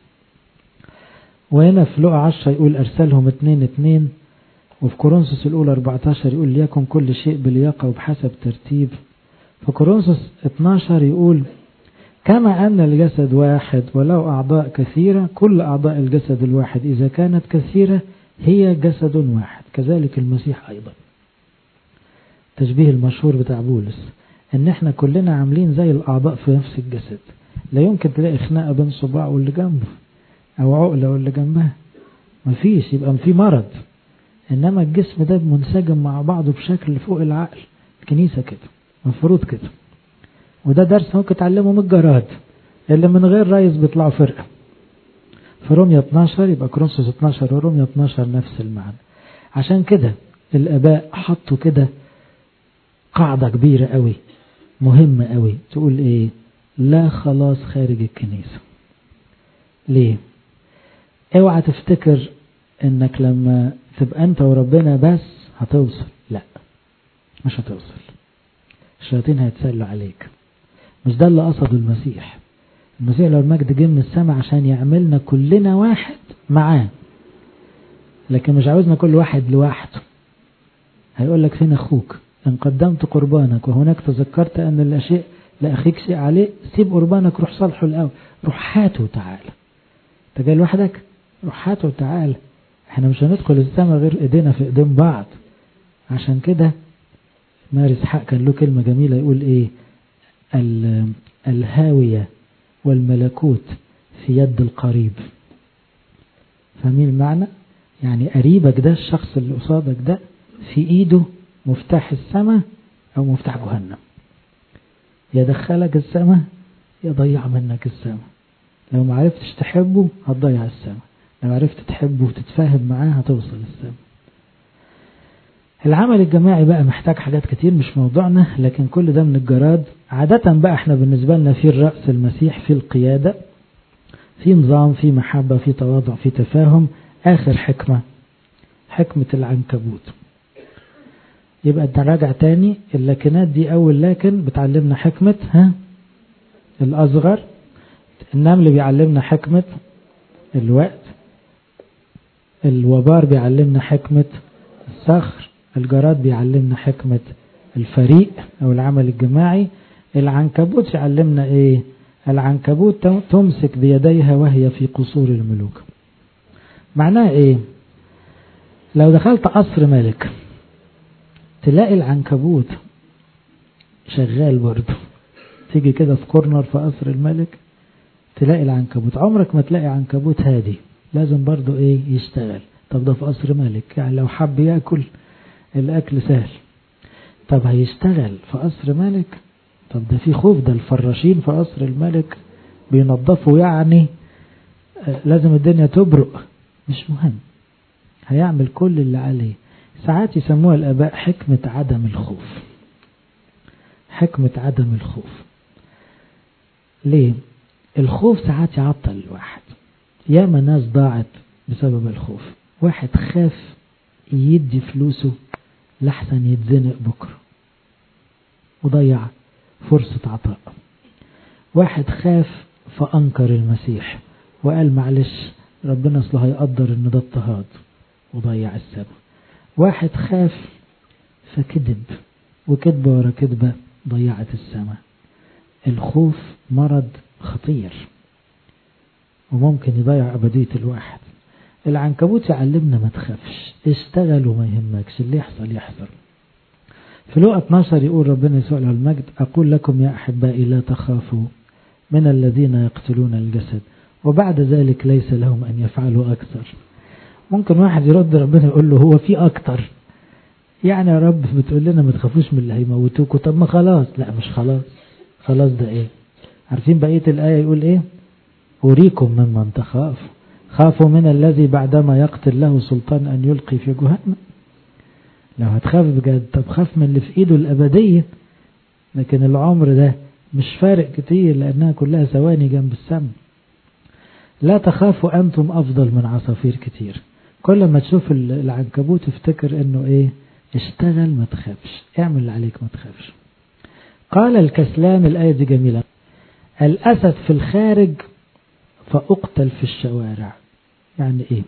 وهنا في لقا عشرة يقول أرسلهم اتنين اتنين، وفي كورنثوس الأولى أربعتاشر يقول ليكن كل شيء بلياقة وبحسب ترتيب. في كورنثوس اتناشر يقول كما أن الجسد واحد ولو أعضاء كثيرة، كل أعضاء الجسد الواحد إذا كانت كثيرة هي جسد واحد، كذلك المسيح أيضا. تشبيه المشهور بتاع بولس ان احنا كلنا عاملين زي الاعضاء في نفس الجسد، لا يمكن تلاقي خناقه بين صباع واللي جنبه او عقله واللي جنبها، مفيش، يبقى في مرض. انما الجسم ده منسجم مع بعضه بشكل فوق العقل. الكنيسه كده مفروض كده، وده درس ممكن تعلمه من الجراد اللي من غير رئيس بيطلعوا فرقه. في رومية اتناشر يبقى كورنثوس اتناشر ورومية اتناشر نفس المعنى. عشان كده الاباء حطوا كده قاعدة كبيرة قوي مهمة قوي، تقول ايه؟ لا خلاص خارج الكنيسة. ليه؟ اوعى تفتكر انك لما تبقى انت وربنا بس هتوصل، لا مش هتوصل، الشياطين هيتسلوا عليك. مش ده اللي قصده المسيح. المسيح لو المجد جه من السماء عشان يعملنا كلنا واحد معاه، لكن مش عاوزنا كل واحد لوحده. هيقول لك فين اخوك؟ إن قدمت قربانك وهناك تذكرت أن الأشياء لأخيك شيء عليه، سيب قربانك، روح صالحه الأول، روح هاته وتعالى. أنت جاي لوحدك؟ روح هاته وتعالى. احنا مش هندخل السماء غير ايدينا في ايدين بعض. عشان كده ماري إسحاق كان له كلمة جميلة يقول ايه؟ الهاوية والملكوت في يد القريب. فاهمين المعنى؟ يعني قريبك ده، الشخص اللي قصادك ده، في ايده مفتاح السماء او مفتاح جهنم، يدخلك السماء يضيع منك السماء. لو ما عرفتش تحبه هتضيع السماء، لو عرفت تحبه وتتفاهم معاه هتوصل السماء. العمل الجماعي بقى محتاج حاجات كتير مش موضوعنا، لكن كل ده من الجراد. عادة بقى احنا بالنسبة لنا في الرأس المسيح، في القيادة، في نظام، في محبة، في تواضع، في تفاهم. آخر حكمة، حكمة العنكبوت. يبقى نراجع تاني، اللكنات دي أول لكن بتعلمنا حكمة ها الأصغر، النمل بيعلمنا حكمة الوقت، الوبار بيعلمنا حكمة الصخر، الجراد بيعلمنا حكمة الفريق أو العمل الجماعي. العنكبوت يعلمنا إيه؟ العنكبوت تمسك بيديها وهي في قصور الملوك. معناه إيه؟ لو دخلت قصر ملك تلاقي العنكبوت شغال برضه. تيجي كده في كورنر في قصر الملك تلاقي العنكبوت. عمرك ما تلاقي عنكبوت هادي، لازم برضه ايه؟ يشتغل. طب ده في قصر ملك، يعني لو حب يأكل الأكل سهل. طب هيشتغل في قصر ملك؟ طب ده في خوف، ده الفراشين في قصر الملك بينظفوا، يعني لازم الدنيا تبرق. مش مهم، هيعمل كل اللي عليه. ساعات يسموها الآباء حكمة عدم الخوف. حكمة عدم الخوف. ليه؟ الخوف ساعات يعطل الواحد. ياما ناس ضاعت بسبب الخوف. واحد خاف يدي فلوسه لحسن يتزنق بكره وضيع فرصة عطاء. واحد خاف فأنكر المسيح وقال معلش ربنا اصله هيقدر ان ده اضطهاد وضيع السبب. واحد خاف فكذب، وكذبة ورا كذبة ضيعت السماء. الخوف مرض خطير. وممكن يضيع أبدية الواحد. العنكبوت يعلمنا ما تخافش، اشتغل وما يهمكش، اللي يحصل يحصل. في لوقا اتناشر يقول ربنا يسوع له المجد: أقول لكم يا أحبائي لا تخافوا من الذين يقتلون الجسد وبعد ذلك ليس لهم أن يفعلوا أكثر. ممكن واحد يرد ربنا يقول له هو في أكتر؟ يعني يا رب بتقول لنا ما تخافوش من اللي هيموتوكوا، طب ما خلاص. لا مش خلاص، خلاص ده ايه؟ عارفين بقية الآية يقول ايه؟ أريكم ممن تخاف، خافوا من الذي بعدما يقتل له سلطان أن يلقي في جهنم. لو هتخاف بجد طب خاف من اللي في ايده الأبدية، لكن العمر ده مش فارق كتير لأنها كلها ثواني جنب السم. لا تخافوا أنتم أفضل من عصافير كتير. كل ما تشوف العنكبوت افتكر انه ايه؟ اشتغل ما تخافش، اعمل اللي عليك ما تخافش. قال الكسلان، الآية دي جميلة: الأسد في الخارج فأقتل في الشوارع. يعني ايه؟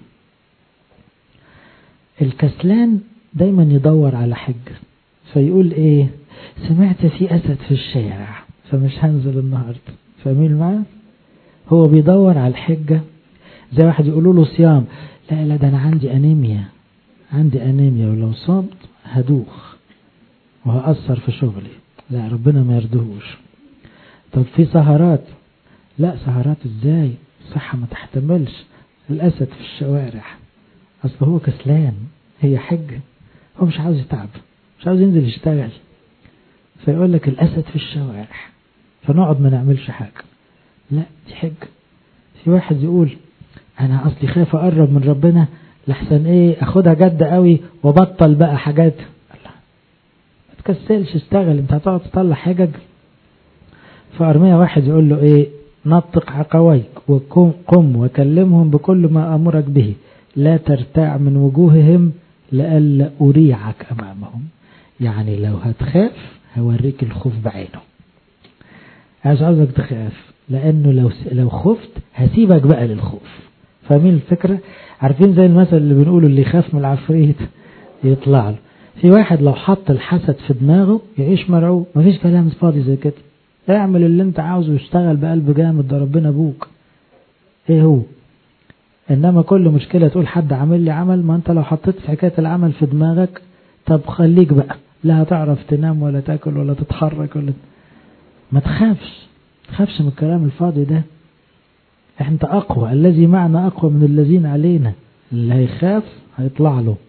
الكسلان دايما يدور على حجة، فيقول ايه؟ سمعت في أسد في الشارع فمش هنزل النهاردة. فاهمين معاه؟ هو بيدور على الحجة. زي واحد يقولوا له صيام، لا لا ده أنا عندي أنيميا، عندي أنيميا ولو صمت هدوخ وهأثر في شغلي. لا ربنا ما يردهوش. طب في سهرات، لا سهرات ازاي؟ صحة ما تحتملش. الأسد في الشوارع، أصل هو كسلان، هي حجة، هو مش عاوز يتعب، مش عاوز ينزل يشتغل، فيقول لك الأسد في الشوارع فنقعد ما نعملش حاجة. لا دي حجة. في واحد يقول أنا أصلي خايف أقرب من ربنا لحسن إيه أخدها جد قوي وبطل بقى حاجات. الله، ما تكسلش، اشتغل، أنت هتقعد تطلع حجج. فأرمية واحد يقول له إيه؟ نطق عقويك وقم وكلمهم بكل ما أمرك به، لا ترتاع من وجوههم لألا أريعك أمامهم. يعني لو هتخاف هوريك الخوف بعينه، عايز عاوزك تخاف، لأنه لو لو خفت هسيبك بقى للخوف. فاهمين الفكرة؟ عارفين زي المثل اللي بنقوله اللي يخاف من العفريت يطلع له. في واحد لو حط الحسد في دماغه يعيش مرعوب، مفيش كلام فاضي زي كده. اعمل اللي انت عاوزه واشتغل بقلب جامد، ده ربنا ابوك. ايه هو؟ انما كل مشكلة تقول حد عامل لي عمل، ما انت لو حطيت في حكاية العمل في دماغك طب خليك بقى لا هتعرف تنام ولا تاكل ولا تتحرك ولا. ما تخافش، تخافش من الكلام الفاضي ده. انت اقوى، الذي معنا اقوى من الذين علينا. اللي هيخاف هيطلع له.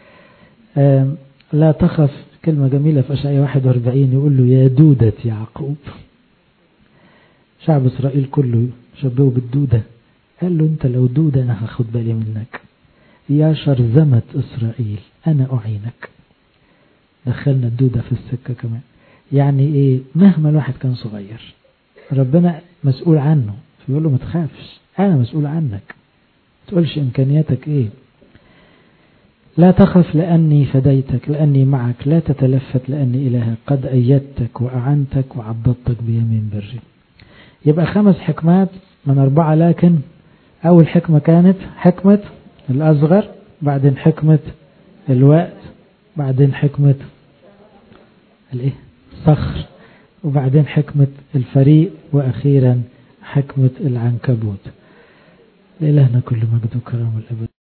لا تخف، كلمة جميلة في أشعياء واحد وأربعين يقول له يا دودة يعقوب. شعب إسرائيل كله شبهه بالدودة، قال له انت لو دودة انا هاخد بالي منك. يا شرذمة إسرائيل أنا أعينك. دخلنا الدودة في السكة كمان. يعني إيه؟ مهما الواحد كان صغير ربنا مسؤول عنه، فيقول له ما تخافش أنا مسؤول عنك، تقولش إمكانياتك إيه. لا تخف لأني فديتك، لأني معك، لا تتلفت لأني إلهك، قد أيدتك وأعنتك وعضدتك بيمين بري. يبقى خمس حكمات من أربعة، لكن أول حكمة كانت حكمة الأصغر، بعدين حكمة الوقت، بعدين حكمة الايه الصخر، وبعدين حكمة الفريق، وأخيرا حكمة العنكبوت. لإلهنا كل مجد وكرم الأبد.